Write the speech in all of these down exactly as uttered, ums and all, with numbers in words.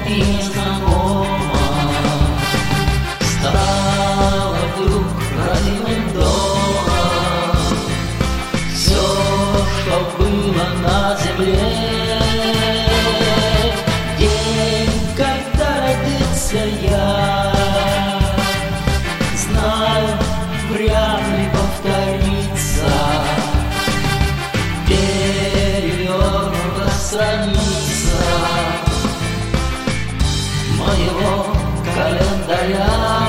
и незнакомо стало вдруг родным домом. Все, что было на земле, день, когда родился я, знаю, вряд ли повторится. Перевернута страница моего календаря.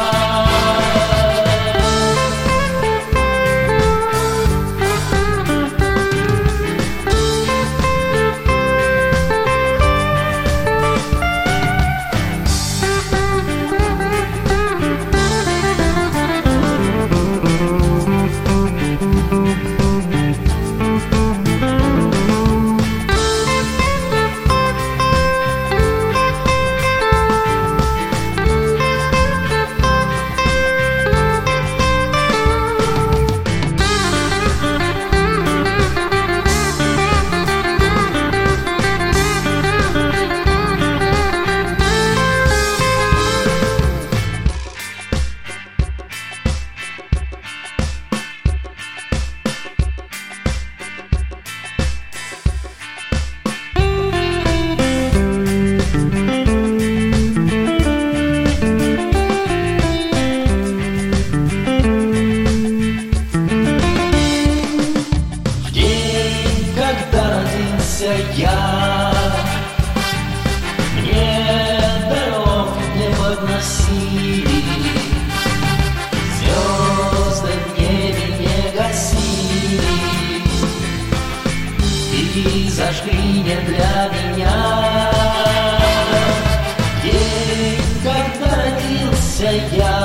Я, мне дорог не подносили, звезды в небе не гасили и зажгли не для меня. День, когда родился я,